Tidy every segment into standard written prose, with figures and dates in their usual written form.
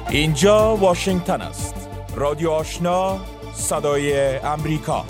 اینجا واشنگتن است. رادیو آشنا، صدای امریکا.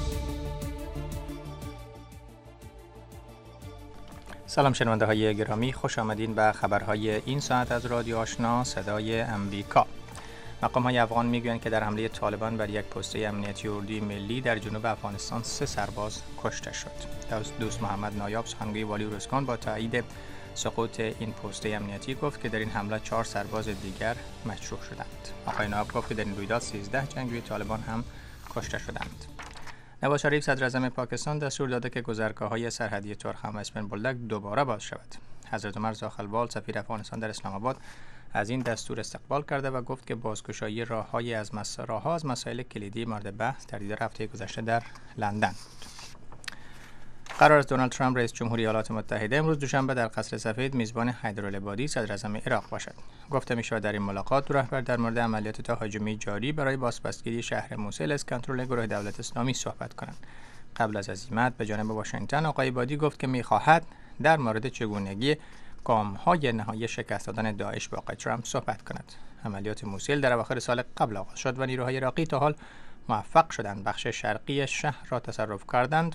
سلام شنونده های گرامی، خوش آمدین به خبرهای این ساعت از رادیو آشنا صدای امریکا. مقام های افغان میگویند که در حمله طالبان بر یک پسته امنیتی اردوی ملی در جنوب افغانستان 3 سرباز کشته شد. دوست محمد نایاب سخنگوی والی ارزگان با تایید سقوط این پسته امنیتی گفت که در این حمله 4 سرباز دیگر مجروح شدند. آقای نایاب گفت که در این رویداد 13 جنگجوی طالبان هم کشته شدند. نواز شریف صدر اعظم پاکستان دستور داده که گذرگاه‌های سرحدی ترخم و اسپن بولدک دوباره باز شود. حضرت عمر زاخلوال سفیر افغانستان در اسلام آباد از این دستور استقبال کرده و گفت که بازگشایی راه‌ها از مسائل کلیدی مورد بحث در دیدار هفته گذشته در لندن بود. قرار است دونالد ترامپ رئیس جمهوری ایالات متحده امروز دوشنبه در قصر سفید میزبان حیدرالعبادی صدر اعظم عراق باشد. گفته می‌شود در این ملاقات دو رهبر در مورد عملیات تهاجمی جاری برای بازپسگیری شهر موصل از کنترل گروه دولت اسلامی صحبت کنند. قبل از عزیمت به جانب واشنگتن آقای عبادی گفت که می‌خواهد در مورد چگونگی گام‌های نهایی شکست دادن داعش با آقای ترامپ صحبت کند. عملیات موصل در اواخر سال قبل آغاز شد و نیروهای عراقی تا حال موفق شدند بخش شرقی شهر را تصرف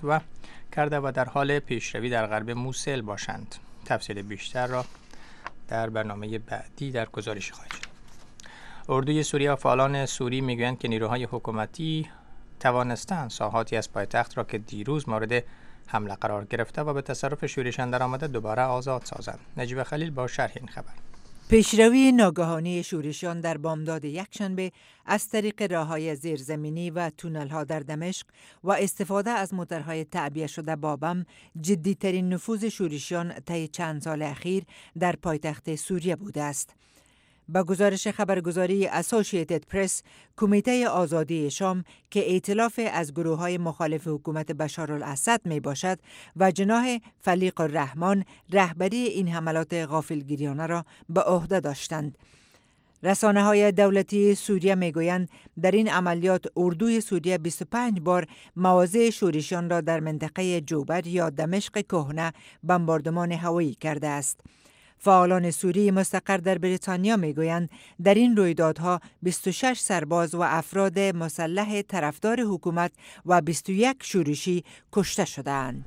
کرده و در حال پیشروی در غرب موصل باشند. تفصیل بیشتر را در برنامه بعدی در گزارش خواهید شنید. اردوی سوریه و فعالان سوری میگویند که نیروهای حکومتی توانستند ساحاتی از پایتخت را که دیروز مورد حمله قرار گرفته و به تصرف شورشیان درآمده دوباره آزاد سازند. نجیب خلیل با شرح این خبر. پیشروی ناگهانی شورشیان در بامداد یکشنبه از طریق راه‌های زیرزمینی و تونل‌ها در دمشق و استفاده از موتورهای تعبیه شده با بم جدی‌ترین نفوذ شورشیان طی چند سال اخیر در پایتخت سوریه بوده است. با گزارش خبرگزاری اسوسییتد پرس، کمیته آزادی شام که ائتلاف از گروه‌های مخالف حکومت بشارالاسد می باشد و جناح فلیق الرحمان رهبری این حملات غافلگیرانه را به عهده داشتند. رسانه‌های دولتی سوریه می‌گویند در این عملیات اردوی سوریه 25 بار مواضع شورشیان را در منطقه جوبر یا دمشق کهنه بمباردمان هوایی کرده است. فعالان سوری مستقر در بریتانیا میگویند در این رویدادها 26 سرباز و افراد مسلح طرفدار حکومت و 21 شورشی کشته شدند.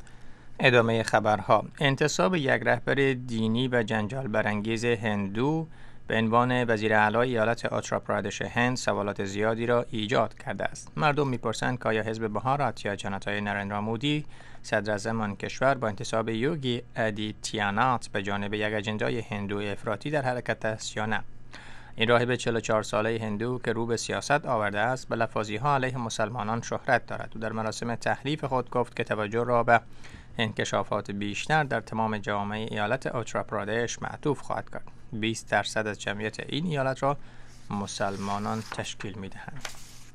ادامه خبرها. انتصاب یک رهبر دینی و جنجال برانگیز هندو به عنوان وزیر اعلی ایالت آندھرا پردش هند سوالات زیادی را ایجاد کرده است. مردم میپرسند که آیا حزب بهارات یا جنتای نرندرا مودی صدر اعظم آن کشور با انتصاب یوگی آدیتیانات به جانب یک اجندای هندو افراطی در حرکت است یا نه. این راهب 44 ساله هندو که رو به سیاست آورده است به لفاظی‌ها علیه مسلمانان شهرت دارد و در مراسم تحلیف خود گفت که توجه را به انکشافات بیشتر در تمام جامعه ایالت آندھرا پردش معطوف خواهد کرد. 20% از جمعیت این ایالت را مسلمانان تشکیل می‌دهند.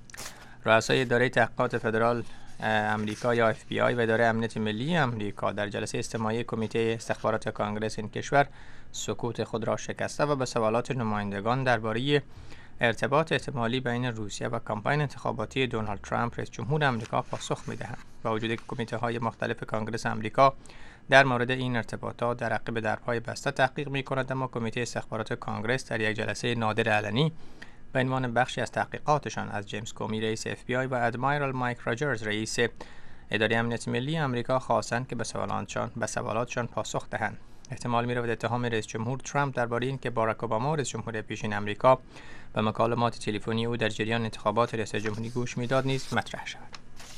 رؤسای اداره تحقیقات فدرال امریکا یا FBI و اداره امنیت ملی امریکا در جلسه اجتماعی کمیته استخبارات کانگرس این کشور سکوت خود را شکسته و به سوالات نمایندگان درباره ارتباط احتمالی بین روسیه و کمپاین انتخاباتی دونالد ترامپ رئیس جمهور آمریکا پاسخ می‌دهند. با وجود که کمیته‌های مختلف کانگرس آمریکا در مورد این ارتباطات در عقب درهای بسته تحقیق می‌کند، اما کمیته استخبارات کانگرس در یک جلسه نادر علنی به عنوان بخشی از تحقیقاتشان از جیمز کومی رئیس FBI و ادمایرال مایک راجرز رئیس اداره امنیت ملی آمریکا خواستند که به سوالاتشان پاسخ دهند. احتمال می‌رود اتهام رئیس جمهور ترامپ درباره اینکه باراک اوباما رئیس جمهور پیشین آمریکا به مکالمات تلفنی او در جریان انتخابات ریاست جمهوری گوش می‌داد نیز مطرح شود.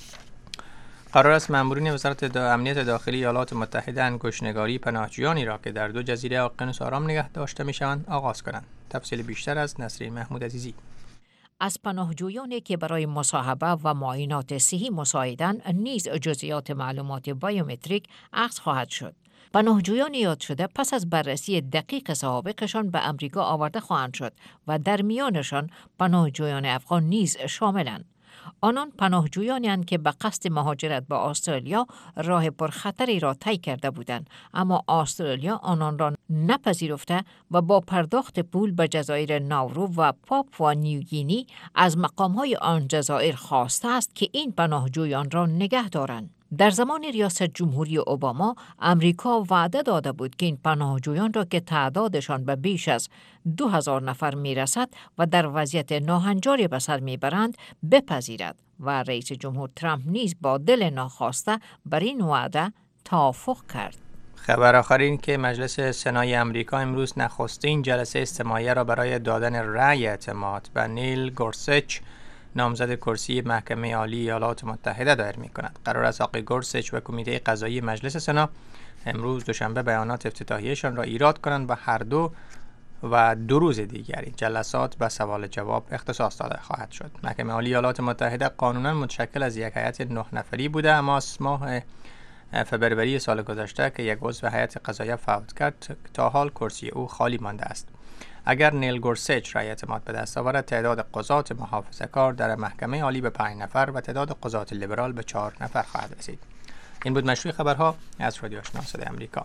قرار است مامورین وزارت امنیت داخلی ایالات متحده انگشت‌نگاری پناهجویانی را که در 2 جزیره اقیانوس آرام نگه داشته می‌شوند آغاز کنند. تفصیل بیشتر از نسرین محمود عزیزی. از پناهجویانی که برای مصاحبه و معاینات صحی مساعدند نیز جزئیات معلومات بیومتریک اخذ خواهد شد. پناهجویان یاد شده پس از بررسی دقیق سوابقشان به امریکا آورده خواهند شد و در میانشان پناهجویان افغان نیز شاملند. آنان پناهجویانی هستند که به قصد مهاجرت به استرالیا راه پرخطری را طی کرده بودند، اما استرالیا آنان را نپذیرفته و با پرداخت پول به جزایر ناورو و پاپوا نیوگینی از مقام‌های آن جزایر خواسته است که این پناهجویان را نگه دارند. در زمان ریاست جمهوری اوباما، امریکا وعده داده بود که این پناهجویان را که تعدادشان به بیش از 2000 نفر میرسد و در وضعیت ناهنجاری به سر میبرند بپذیرد و رئیس جمهور ترامپ نیز با دل ناخواسته بر این وعده توافق کرد. خبر آخر این که مجلس سنای امریکا امروز نخستین جلسه استماعیه را برای دادن رأی اعتماد به نیل گورسچ نامزد کرسی محکمه عالی ایالات متحده دایر می‌کند. قرار است آقای گورسچ و کمیته قضایی مجلس سنا امروز دوشنبه بیانات افتتاحیه‌شان را ایراد کنند و هر دو روز دیگری جلسات به سوال جواب اختصاص داده خواهد شد. محکمه عالی ایالات متحده قانونا متشکل از یک هیئت 9 نفری بوده، اما از ماه فبروری سال گذشته که یک عضو هیئت قضاییه فوت کرد تا حال کرسی او خالی مانده است. اگر نیل گورسچ رأی اعتماد به دست آورد، تعداد قضات محافظه‌کار در محکمه عالی به 5 نفر و تعداد قضات لیبرال به 4 نفر خواهد رسید. این بود مشروع خبرها از رادیو آشنا صدای آمریکا.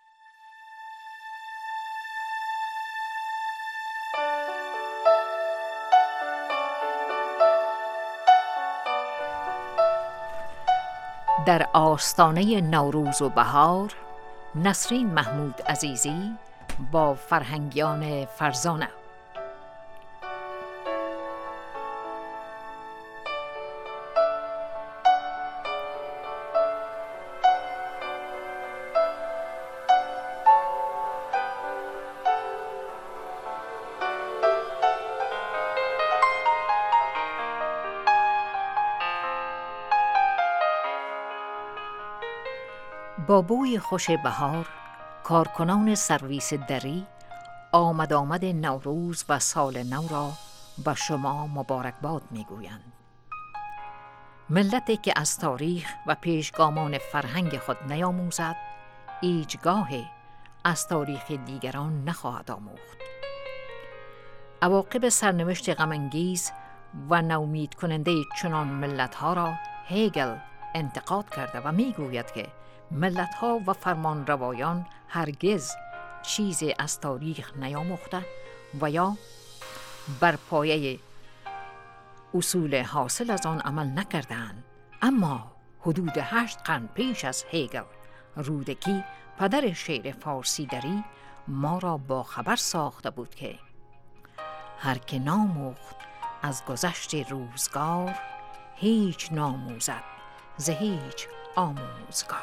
در آستانه نوروز و بهار، نسرین محمود عزیزی با فرهنگیان فرزانه. با بوی خوش بهار، کارکنان سرویس دری آمد نوروز و سال نو را به شما مبارکباد میگویند. ملتی که از تاریخ و پیشگامان فرهنگ خود نیاموزد، هیچگاه از تاریخ دیگران نخواهد آموخت. عواقب سرنوشت غم‌انگیز و نومید کننده چنان ملت‌ها را هگل انتقاد کرده و میگوید که ملت‌ها و فرمانروایان هرگز چیزی از تاریخ نیاموخته و یا بر پایه اصول حاصل از آن عمل نکردند. اما حدود 8 قرن پیش از هگل، رودکی پدر شعر فارسی دری ما را با خبر ساخته بود که هر که ناموخت از گذشت روزگار، هیچ ناموزد ز هیچ آموزگار.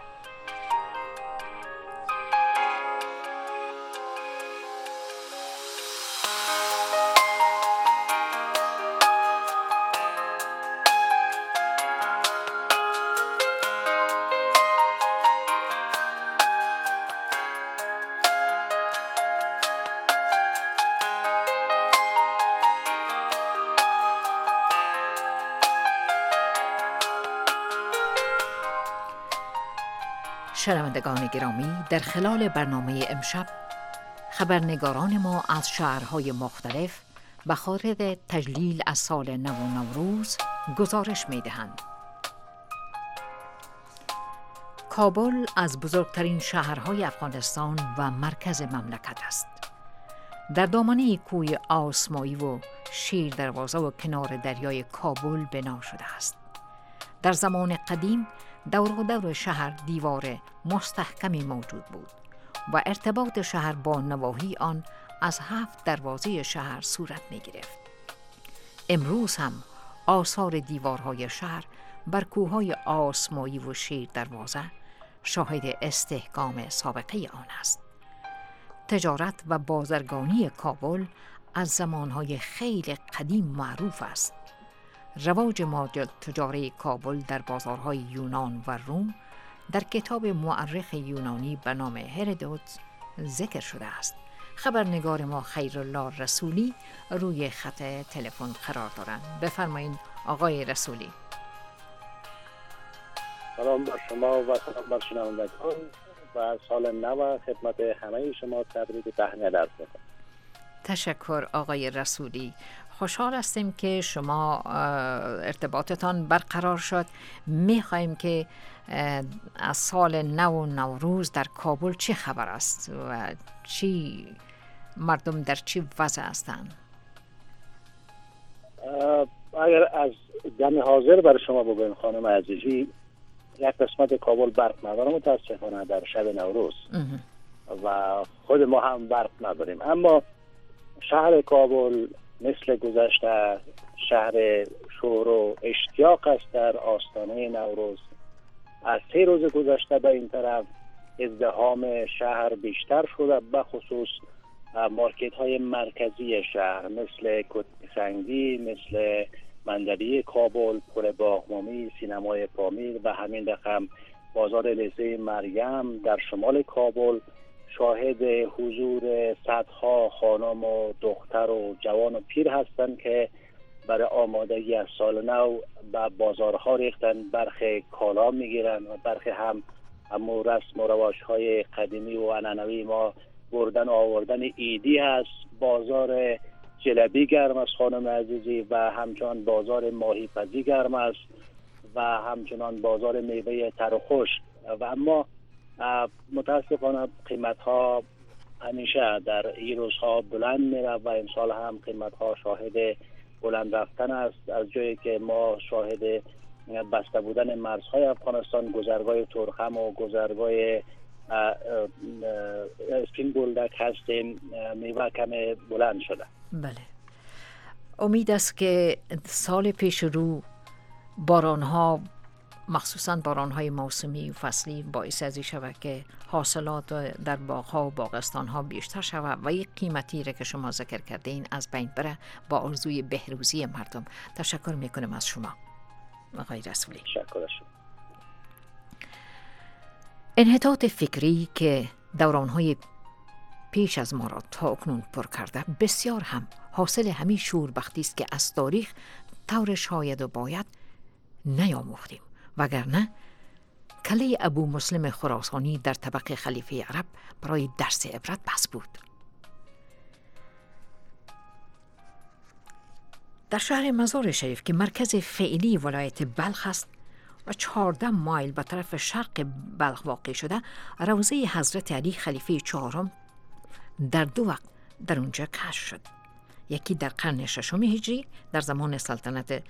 شنوندگان گرامی، در خلال برنامه امشب خبرنگاران ما از شهرهای مختلف به خاطر تجلیل از سال نو و نوروز گزارش می‌دهند. کابل از بزرگترین شهرهای افغانستان و مرکز مملکت است. در دامنه کوه آسمایی و شیر دروازه و کنار دریای کابل بنا شده است. در زمان قدیم دور شهر دیوار مستحکمی موجود بود و ارتباط شهر با نواحی آن از 7 دروازه شهر صورت می گرفت. امروز هم آثار دیوارهای شهر بر کوههای آسمایی و شیر دروازه شاهد استحکام سابقه آن است. تجارت و بازرگانی کابل از زمانهای خیلی قدیم معروف است. رواج تجاری کابل در بازارهای یونان و روم در کتاب مورخ یونانی به نام هرودوت ذکر شده است. خبرنگار ما خیرالله رسولی روی خط تلفن قرار دارند. بفرمایید آقای رسولی. سلام بر شما و سلام بر شنوندگان و سال نو خدمت همه شما تبریک تهنیت عرض می‌کنم. تشکر آقای رسولی. خوشحال هستیم که شما ارتباطتان برقرار شد. می‌خوایم که از سال نو و نوروز در کابل چه خبر است و چی مردم در چی وضع هستند؟ اگر از دم حاضر برای شما بگویم خانم عزیزی، یک قسمت کابل برق نداره متاسفانه در شب نوروز و خود ما هم برق نداریم. اما شهر کابل مثل گذشته شهر شور و اشتیاق است در آستانه نوروز. از 3 روز گذشته به این طرف ازدحام شهر بیشتر شده، به خصوص مارکت های مرکزی شهر مثل کتک سنگی، مثل منظری کابل، پل باغمامی، سینمای پامیر و همین رقم بازار لزه مریم در شمال کابل شاهد حضور صدها خانم و دختر و جوان و پیر هستند که برای آمادگی از سال نو به بازارها ریختن. برخی کالا میگیرن و برخی هم اما رسم و رواج‌های قدیمی و عنعنوی ما بردن و آوردن ایدی هست. بازار جلبی گرم است خانم عزیزی و همچنان بازار ماهیپزی گرم است و همچنان بازار میوه تر و خشک. و اما متاسفانه قیمت ها همیشه در این روزها بلند میره و امسال هم قیمت ها شاهد بلند رفتن است، از جایی که ما شاهد بسته بودن مرزهای افغانستان، گذرگاه تورخم و گذرگاه اسپین بولدک هستیم. میوه کم بلند شده. بله، امید است که سال پیش رو بارانها، مخصوصا بارانهای موسمی و فصلی، باعث از این شود که حاصلات در باغها و باغستانها بیشتر شود و یک قیمتی را که شما ذکر کردین از بین بره با آرزوی بهروزی مردم. تشکر میکنم از شما آقای رسولی. تشکر شما. انحطاط فکری که دورانهای پیش از ما را تا اکنون پر کرده بسیار هم حاصل همین شوربختی است که از تاریخ طور شاید و باید نیاموختیم، وگرنه کله ابو مسلم خراسانی در طبق خلیفه عرب برای درس عبرت بس بود. در شهر مزار شریف که مرکز فعلی ولایت بلخ است و 14 مایل به طرف شرق بلخ واقع شده، روضه حضرت علی خلیفه 4 در 2 وقت در اونجا کشف شد. یکی در قرن 6 هجری در زمان سلطنت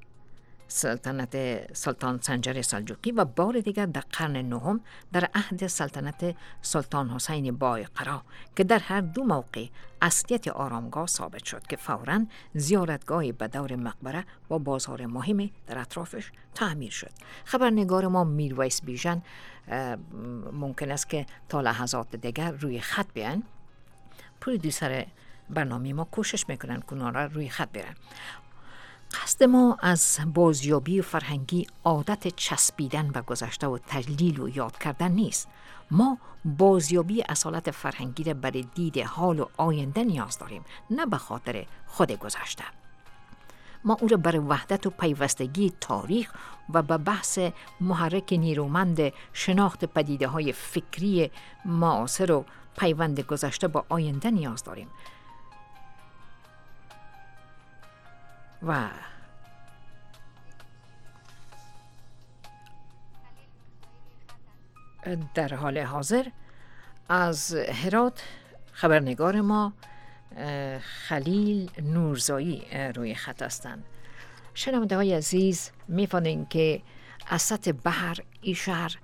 سلطان سنجر سلجوقی و بار دیگر در قرن 9 در عهد سلطنت سلطان حسین بایقرا که در هر 2 موقع اصلیت آرامگاه ثابت شد که فوراً زیارتگاهی به دور مقبره و بازار مهم در اطرافش تعمیر شد. خبرنگار ما میرویس بیژن ممکن است که تا لحظات دیگر روی خط بیان. پرودوسر برنامه ما کوشش میکنن که اونا را روی خط برن. قصد ما از بازیابی و فرهنگی عادت چسبیدن به گذشته و تجلیل و یاد کردن نیست. ما بازیابی اصالت فرهنگی را برای دید حال و آینده نیاز داریم، نه به خاطر خود گذشته. ما او را برای وحدت و پیوستگی تاریخ و به بحث محرک نیرومند شناخت پدیده های فکری معاصر و پیوند گذشته با آینده نیاز داریم. و در حال حاضر از هرات خبرنگار ما خلیل نورزایی روی خط هستند. شنونده های عزیز، می‌فهمید که از سطح بحر این شهر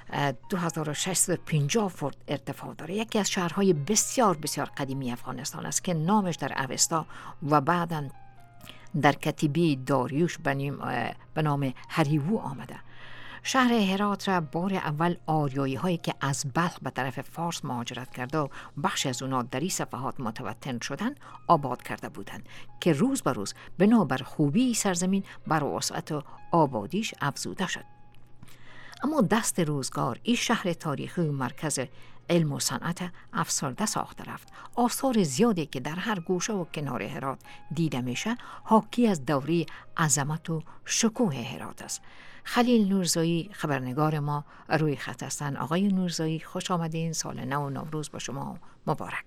2650 فوت ارتفاع داره. یکی از شهرهای بسیار بسیار قدیمی افغانستان است که نامش در اوستا و بعداً در کتیبه داریوش به نام هریوو آمده. شهر هرات را بار اول آریایی هایی که از بلخ به طرف فارس مهاجرت کرده و بخش از اونا در این صفحات متوطن شدن آباد کرده بودند که روز به روز بنابر خوبی سرزمین بر وسعت و آبادیش افزوده شد. اما دست روزگار این شهر تاریخی و مرکز علم و صنعت افسرده ساخته رفت. آثار زیادی که در هر گوشه و کنار هرات دیده میشه حاکی از دوره عظمت و شکوه هرات است. خلیل نورزایی خبرنگار ما روی خط هستند. آقای نورزایی خوش آمدین. سال نو و نوروز با شما مبارک.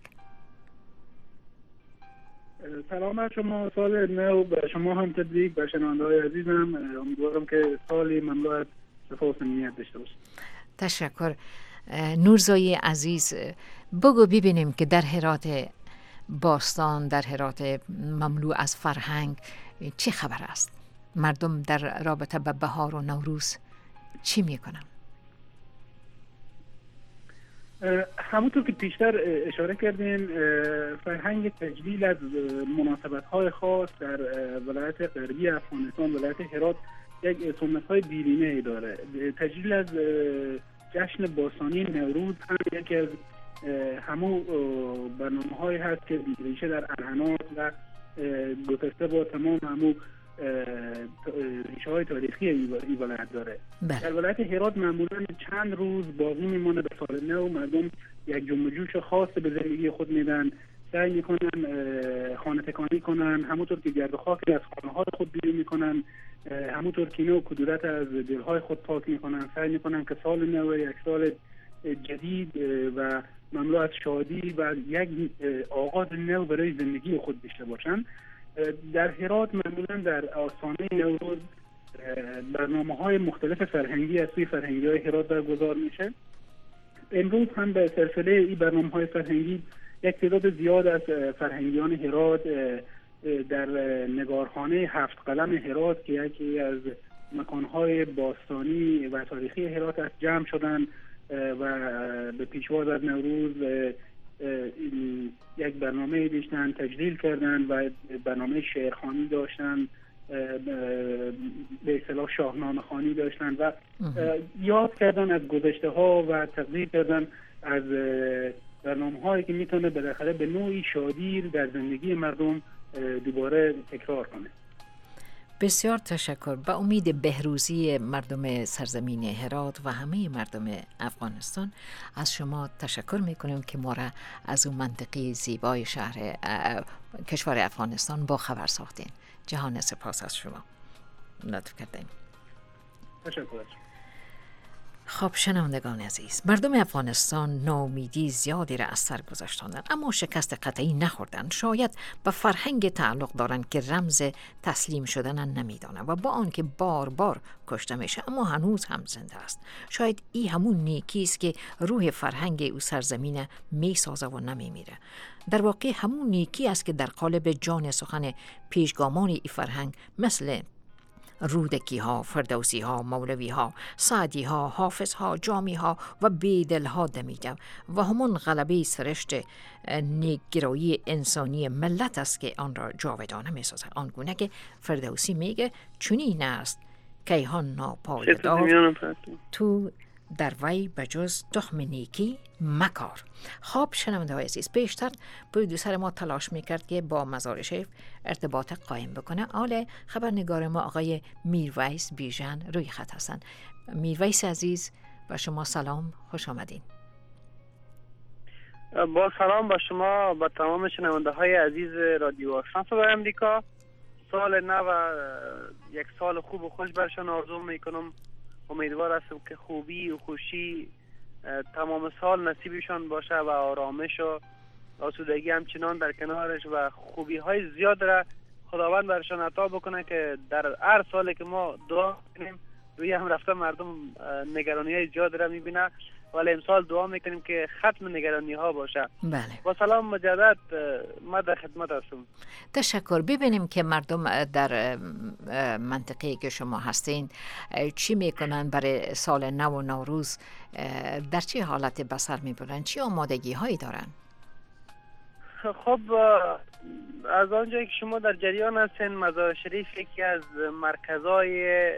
سلام بر شما، سال نو به شما هم تبریک، به شنونده‌های عزیزم. امیدوارم که سالی مملو از صفا و صمیمیت داشته باشید. تشکر. نورزایی عزیز، بگو ببینیم که در هرات باستان، در هرات مملو از فرهنگ چه خبر است؟ مردم در رابطه به بهار و نوروز چی میکنن؟ همونطور که پیشتر اشاره کردین، فرهنگ تجلیل از مناسبت‌های خاص در ولایت غربی افغانستان، ولایت هرات، یک سنت‌های دیرینه داره. تجلیل از جشن باستانی نوروز هم یکی از همون برنامه‌هایی هست که ریشه در عنعنات و گسسته با تمام همون ریشه‌های تاریخی این ولایت داره. در ولایت هرات معمولاً چند روز باقی میمونه به سال نو. مردم یک جنب و جوش خاص به زندگی خود میدن، سعی میکنن خانه تکانی کنن، همونطور که گرد و خاک از خانه‌های خود بیرون میکنن، همونطور که نو کدورت از دلهای خود پاک میکنن، سعی میکنن که سال نو یک سال جدید و مملو از شادی و یک آغاز نو برای زندگی خود داشته باشن. در هرات معمولا در آستانه نوروز برنامه‌های مختلف فرهنگی از سوی فرهنگی‌های هرات برگزار میشه. امروز هم به سلسله این برنامه‌های فرهنگی یک تعداد زیاد از فرهنگیان هرات در نگارخانه 7 قلم هرات که یکی از مکان‌های باستانی و تاریخی هرات است جمع شدن و به پیشواز از نوروز یک برنامه داشتن، تجلیل کردن و برنامه شعرخوانی داشتن، به اصطلاح شاهنامه خوانی داشتن و یاد کردن از گذشته ها و تقدیر کردن از برنامه هایی که میتونه بالاخره به نوعی شادی در زندگی مردم دوباره تکرار کنه. بسیار تشکر. به امید بهروزی مردم سرزمین هرات و همه مردم افغانستان از شما تشکر میکنیم که ما را از اون منطقه زیبای شهر کشور افغانستان با خبر ساختین. جهان سپاس از شما. لطف کردیم. تشکر. خب شنوندگان عزیز، مردم افغانستان ناامیدی زیادی را از سر گذاشتند، اما شکست قطعی نخوردند. شاید به فرهنگ تعلق دارند که رمز تسلیم شدن نمیدانند و با آنکه بار بار کشته میشه اما هنوز هم زنده است. شاید این همون نیکی است که روح فرهنگ او سرزمین میسازه و نمیمیره. در واقع همون نیکی است که در قالب جان سخن پیشگامان این فرهنگ مثل رودکی ها، فردوسی ها، مولوی ها، سعدی ها، حافظ ها، جامی ها و بیدل ها دمیده و همون غلبه سرشت نیکگرایی انسانی ملت است که آن را جاودانه می سازد. آنگونه که فردوسی میگه چنین است کیهان ناپایدار تو در وی بجز تخم نیکی مکار. خب شنونده های عزیز، بیشتر پرودوسر ما تلاش میکرد که با مزار شریف ارتباط قایم بکنه. حال خبرنگار ما آقای میرویس بیژن روی خط هستند. میرویس عزیز با شما سلام، خوش آمدین. با سلام با شما، با تمام شنونده های عزیز رادیو آشنا صدای امریکا. سال نو یک سال خوب و خوش برشان آرزو میکنم. امیدوار هستم که خوبی و خوشی تمام سال نصیبشان باشه و آرامش و آسودگی همچنان در کنارش و خوبی های زیاد را خداوند برشان عطا بکنه که در هر سالی که ما دعا کنیم روی هم رفته مردم نگرانی های زیاد را میبینه، ولی امسال دعا میکنیم که ختم نگرانی ها باشه. بله. با سلام مجدد، ما در خدمت هستم. تشکر. ببینیم که مردم در منطقه‌ای که شما هستین چی میکنن برای سال نو و نوروز، در چه حالت بسر میبرن، چی آمادگی هایی دارن؟ خب از آنجایی که شما در جریان هستین، مزار شریف یکی از مرکزهای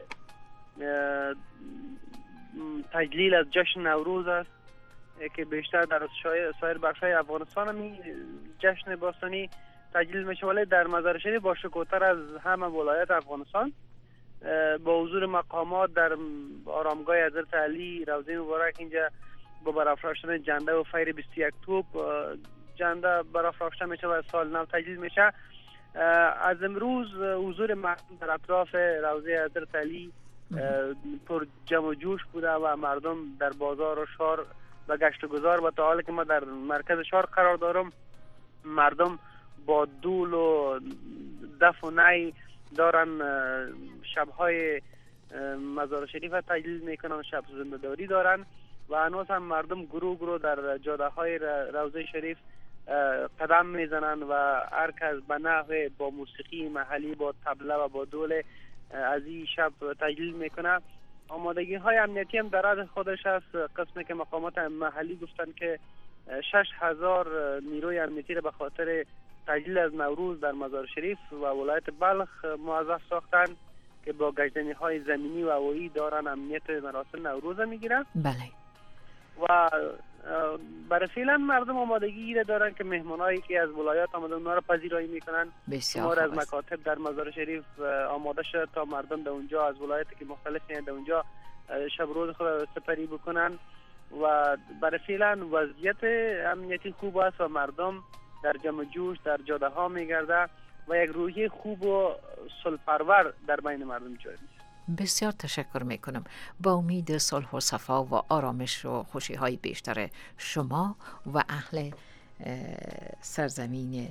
تجلیل از جشن نوروز است که بیشتر در سایر بخش‌های افغانستان هم جشن باستانی تجلیل میشه، ولی در مزار شریف با شکوه‌تر از همه ولایت افغانستان با حضور مقامات در آرامگاه حضرت علی روضه مبارک اینجا با برافراشتن جنده و فیر 21 توپ جنده برافراشته میشه و سال نو تجلیل میشه. از امروز حضور مردم در اطراف روضه حضرت علی پر جمع و جوش بوده و مردم در بازار و شهر و گشت و گذار و تا حالی که ما در مرکز شهر قرار دارم مردم با دول و دف و نی دارن شبهای مزار شریف تجلیل میکنن، شب زنده‌داری دارن و هنوز هم مردم گروه در جاده های روضه شریف قدم میزنن و هر کس به نحو با موسیقی محلی، با طبله و با دول از این شب تجلیل میکنه آمادگی های امنیتی هم در حد خودش هست. قسمی که مقامات محلی گفتن که 6000 نیروی امنیتی را به خاطر تجلیل از نوروز در مزار شریف و ولایت بلخ موظف ساختن که با گزینه‌های های زمینی و هوایی دارن امنیت مراسم نوروز میگیرن. بله. و برای فعلا مردم آمادگی را دارن که مهمانایی که از ولایات آمدن اونها را پذیرایی میکنن. بسیار از مکاتب در مزار شریف آماده شده تا مردم در اونجا از ولایاتی که مختلفی در اونجا شب روز خود را سپری بکنن و برای فعلا وضعیت امنیتی خوب است و مردم در جمع جوش در جاده ها میگرده و یک روحیه خوب و صلح‌پرور در بین مردم ایجاد میشه. بسیار تشکر میکنم. با امید صلح و صفا و آرامش و خوشی های بیشتر شما و اهل سرزمین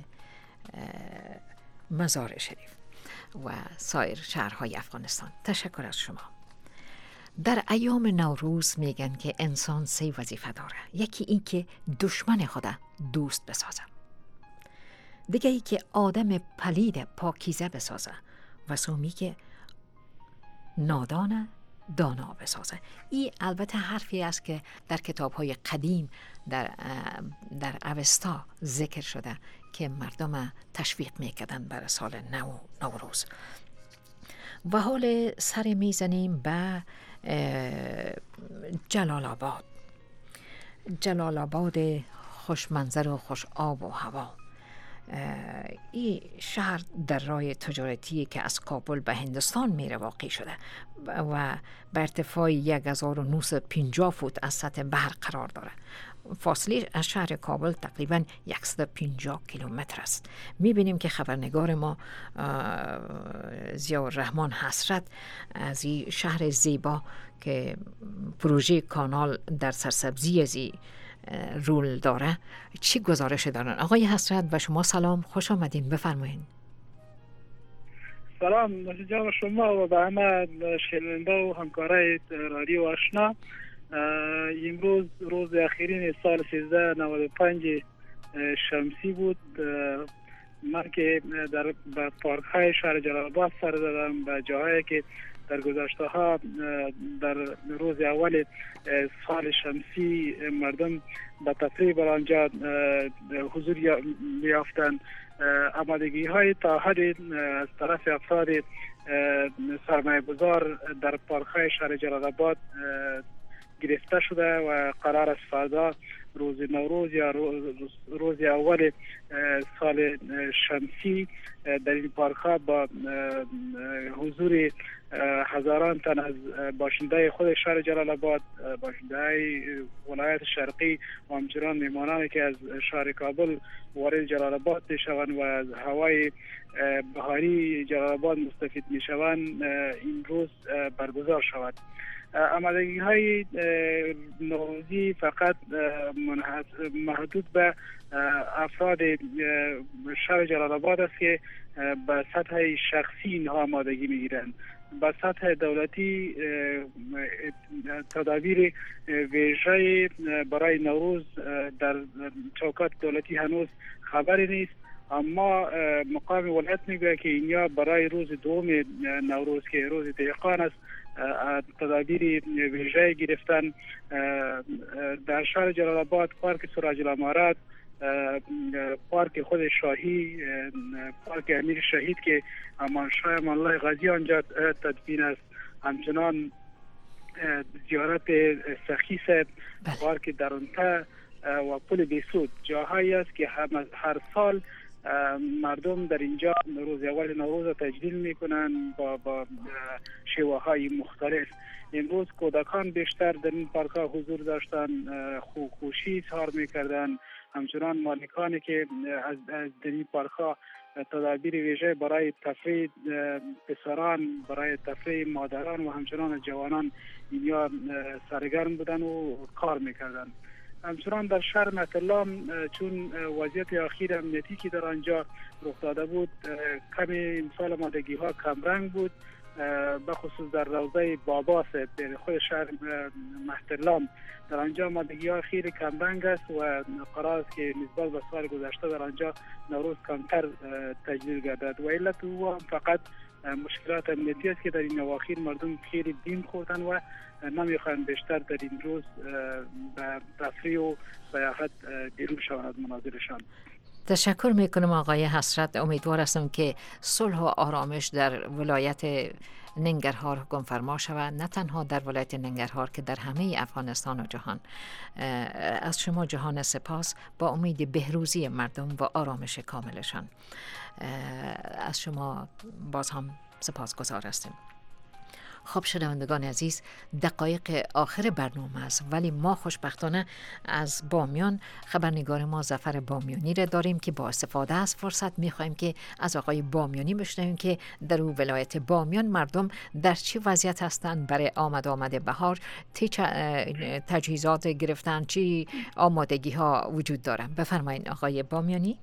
مزار شریف و سایر شهرهای افغانستان. تشکر از شما. در ایام نوروز میگن که انسان 3 وظیفه داره. یکی این که دشمن خود دوست بسازه، دیگه ای که آدم پلید پاکیزه بسازه و سومی که نادان دانا بسازه. این البته حرفی است که در کتاب‌های قدیم در اوستا ذکر شده که مردم تشویق میکردن برای سال نوروز. و حال سر میزنیم به جلال آباد خوش منظر و خوش آب و هوا. این شهر در راه تجارتی که از کابل به هندوستان میره واقع شده و به ارتفاع 1950 فوت از سطح بحر قرار داره. فاصله از شهر کابل تقریبا 150 کیلومتر است. میبینیم که خبرنگار ما ضیاءالرحمن حسرت از این شهر زیبا که پروژه کانال در سرسبزی از رول داره چی گزارش دارن؟ آقای حسرت و شما سلام، خوش آمدین، بفرمایید. سلام جناب شما و به همه شنونده و همکارای رادیو آشنا. امروز روز اخیرین سال 1395 شمسی بود. من که در پارک های شهر جلال آباد سر زدم به جاهایی که در گذشته ها در روز اول سال شمسی مردم به تفریح بر آنجا حضور یافتند. آمادگی های تا حد از طرف افراد سرمایه گذار در پارک های شهر جلال آباد گرفته شده و قرار است فردا روز نوروز یا روز اول سال شمسی در این پارک ها با حضور هزاران تن از باشنده خود شهر جلال آباد، باشنده ولایت شرقی و همچنان میهمانانی که از شهر کابل وارد جلال آباد میشوند و از هوای بهاری جلال آباد مستفید میشوند این روز برگزار شود. آمادگی های نوروزی فقط محدود به افراد شهر جلال آباد است که به سطح شخصی اینها آمادگی میگیرند. به سطح دولتی تدابیر ویژه برای نوروز در چوکات دولتی هنوز خبری نیست، اما مقام ولایت میگه که اینجا برای روز دوم نوروز که روز دهقان است تدابیر ویژه گرفتن. در شهر جلال آباد پارک سراج الامارات، پارک خود شاهی، پارک امیر شهید که امانشاه امان الله غازی آنجا تدفین است، همچنان زیارت سخی صاحب، پارک درونته و پل بیسود جاهایی است که هر سال مردم در اینجا روز اول نوروز تجلیل میکنن با شیوه های مختلف. امروز کودکان بیشتر در این پارک ها حضور داشتن، خوشی اظهار میکردن، همچنان مالکانی که از در این پارک ها تدابیر ویژه برای تفریح پسران، برای تفریح مادران و همچنان جوانان اینجا سرگرم بودن و کار میکردن. همچنان در شهر مطلع چون وضعیت اخیر امنیتی که در آنجا رخ داده بود کمی امسال آمادگی ها کمرنگ بود، بخصوص در روضه بابا در خود شهر مطلع در آنجا آمادگی ها خیلی کمرنگ است و قرار است که نسبت به سال گذشته در آنجا نوروز کمتر تجلیل گردد و علت او هم فقط مشکلات امنیتی است که در این اواخر مردم خیلی دین خوردن و نمیخواهند بیشتر در این روز به تفریح و سیاحت بیرون شوند از منازلشان. تشکر میکنم آقای حسرت. امیدوار هستم که صلح و آرامش در ولایت ننگرهار حکم فرما شود، نه تنها در ولایت ننگرهار که در همه افغانستان و جهان. از شما جهان سپاس، با امید بهروزی مردم و آرامش کاملشان. از شما باز هم سپاسگزار هستیم. خب شنوندگان عزیز، دقایق آخر برنامه است، ولی ما خوشبختانه از بامیان خبرنگار ما ظفر بامیانی را داریم که با استفاده از فرصت میخوایم که از آقای بامیانی بشنویم که در اون ولایت بامیان مردم در چی وضعیت هستند برای آمد بهار، تجهیزات گرفتن، چی آمادگی ها وجود دارن. بفرمایید آقای بامیانی.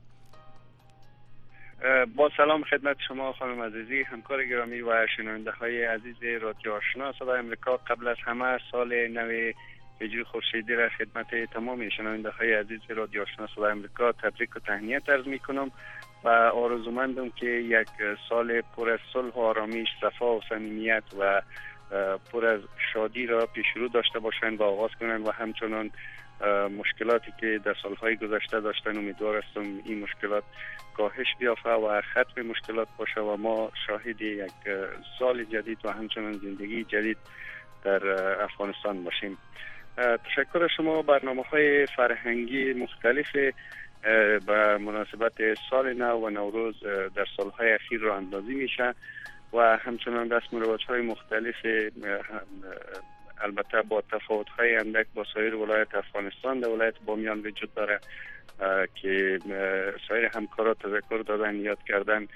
با سلام خدمت شما خانم عزیزی، همکار گرامی و شنونده های عزیز رادیو آشنا صدای امریکا. قبل از همه سال نو هجری خورشیدی را خدمت تمام شنونده های عزیز رادیو آشنا صدای امریکا تبریک و تهنیت عرض می کنم و آرزومندم که یک سال پر از صلح و آرامش، صفا و صمیمیت و پر از شادی را پیش رو داشته باشند و آغاز کنند و همچنان مشکلاتی که در سالهای گذشته داشتن امیدوار هستم این مشکلات کاهش بیافته و ختم مشکلات باشه و ما شاهد یک سال جدید و همچنان زندگی جدید در افغانستان باشیم. تشکر شما. برنامه‌های فرهنگی مختلف به مناسبت سال نو و نوروز در سالهای اخیر را اندازی میشه و همچنان رسم و رواج‌های مختلف البته با تفاوت‌های اندک با سایر ولایت افغانستان در ولایت بامیان وجود داره که سایر همکارات تذکر دادن، یاد کردن.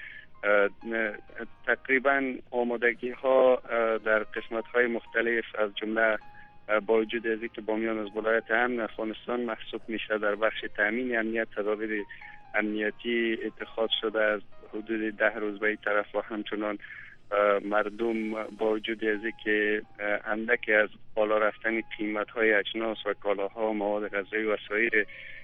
تقریبا آمادگی ها در قسمت های مختلف از جمله با وجود از اینکه بامیان از ولایت امن افغانستان محسوب میشه، در بخش تامین امنیت تدابیر امنیتی اتخاذ شده از حدود 10 روز به این طرف و همچنان مردم با وجود از اینکه اندکی از بالا رفتن قیمت های اجناس و کالاها، مواد غذایی و سایر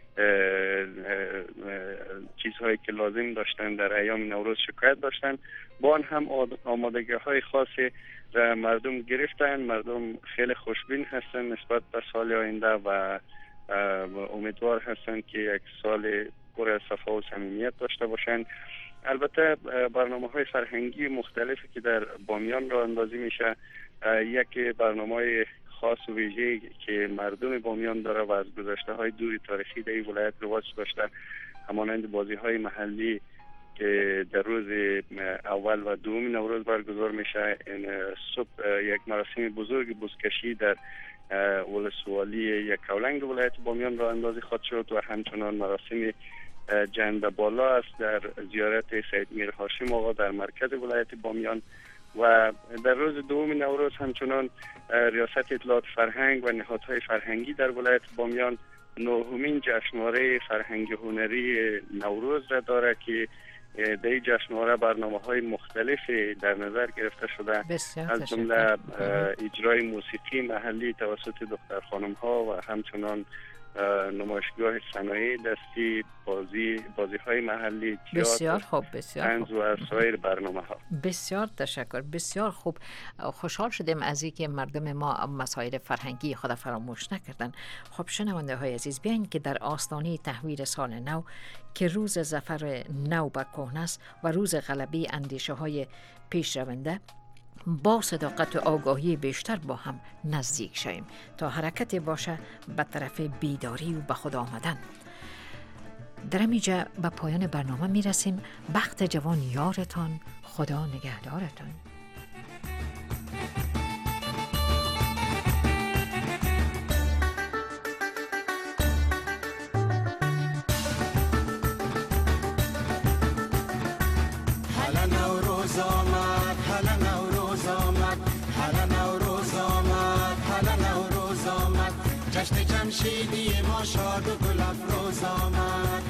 چیزهایی که لازم داشتن در ایام نوروز شکایت داشتن، با آن هم آمادگی های خاصی مردم گرفتن. مردم خیلی خوشبین هستن نسبت به سال آینده و امیدوار هستن که یک سال پر از صفا و صمیمیت داشته باشند. البته برنامه‌های فرهنگی مختلفی که در بامیان راه اندازی میشه، یک برنامه خاص و ویژه‌ای که مردم بامیان داره و از گذشته‌های دوری تاریخی در این ولایت رواج داشته، همانند بازی‌های محلی که در روز اول و دوم نوروز برگزار میشه. این صبح یک مراسم بزرگ بزکشی در ولسوالی یکاولنگ ولایت بامیان راه اندازی خواهد شد و همچنان مراسم جنب بالا است در زیارت سید میر هاشم آقا در مرکز ولایت بامیان و در روز دوم نوروز همچنان ریاست اطلاعات فرهنگ و نهادهای فرهنگی در ولایت بامیان نهمین جشنواره فرهنگ هنری نوروز را داره که در این جشنواره برنامه‌های مختلفی در نظر گرفته شده، از جمله اجرای موسیقی محلی توسط دختر خانم‌ها و همچنان نمایشگاه صنایع دستی، بازی‌های محلی، بسیار خوب، بسیار طنز و سایر برنامه‌ها. بسیار تشکر، بسیار خوب. خوشحال شدیم از اینکه مردم ما مسائل فرهنگی خود فراموش نکردن. خب شنونده های عزیز، بیاین که در آستانه تحویل سال نو که روز ظفر نو بر کهنه است و روز غلبه اندیشه های پیش رونده، با صداقت و آگاهی بیشتر با هم نزدیک شویم تا حرکت باشه به طرف بیداری و به خود آمدن. در اینجا به پایان برنامه میرسیم. بخت جوان یارتان، خدا نگهدارتان. جشن جمشیدی ما شاد و گل افروز آمد.